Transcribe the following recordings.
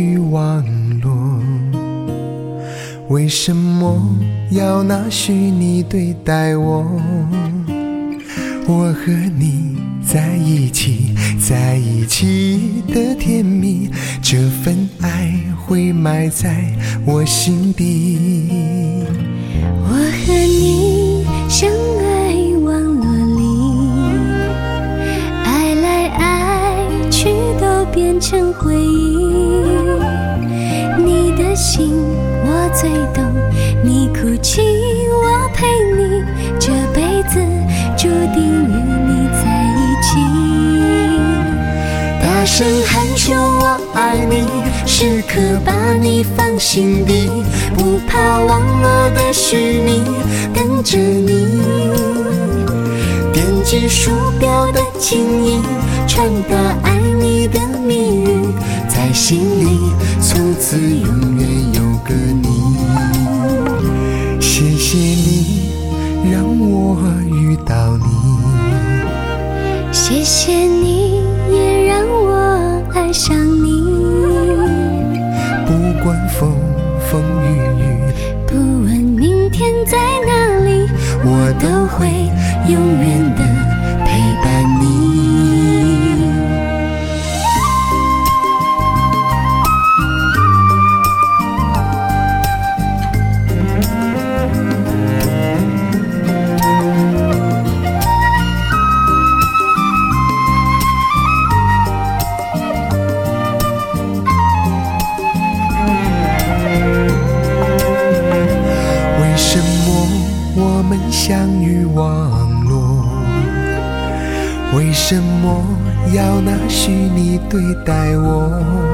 与网络，为什么要拿虚拟对待我？我和你在一起的甜蜜，这份爱会埋在我心底。 我和你相爱网络里，爱来爱去都变成回忆。你的心我最懂，你哭泣我陪你，这辈子注定与你在一起。大声喊求我爱你，时刻把你放心底，不怕网络的虚拟，等着你。点击鼠标的轻易，传达爱你的密语，在心里从此永远有个你。 谢谢你让我遇到你， 谢谢你也让我爱上你。 不管风风雨雨， 不问明天在哪里，我都会永远的陪伴你。 我们相遇网络，为什么要拿虚拟对待我？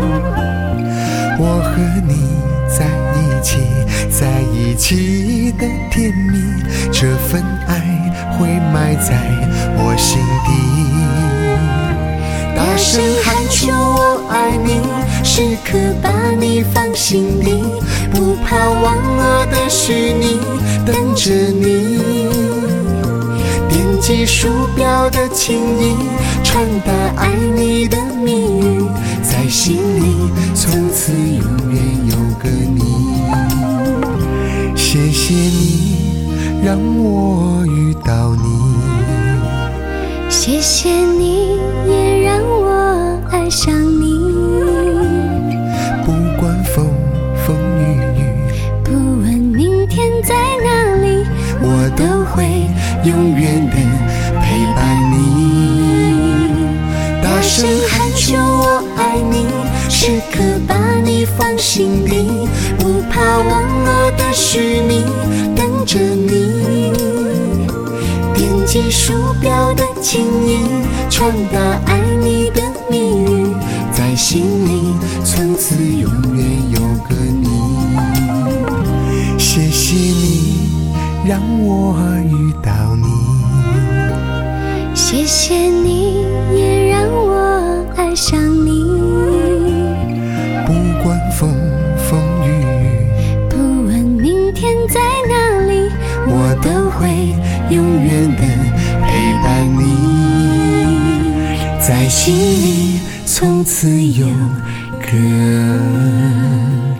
我和你在一起的甜蜜，这份爱会埋在我心底。大声喊求我爱你，时刻把你放心底，不怕网络的虚拟，等着你。点击鼠标的轻易，传达爱你的密语，在心里从此永远有个你。谢谢你让我遇到你， 谢谢你也让我爱上你。 不管风风雨雨， 不问明天在哪里， 我都会永远的陪伴你。大声喊求我爱你，时刻把你放心底，不怕网络的虚拟，等着你。点击鼠标的轻易，传达爱你的密语，在心里从此永远有个你。谢谢你让我遇到你， 谢谢你也让我爱上你。 不管风风雨雨， 不问明天在哪里， 我都会永远的陪伴你，在心里从此有个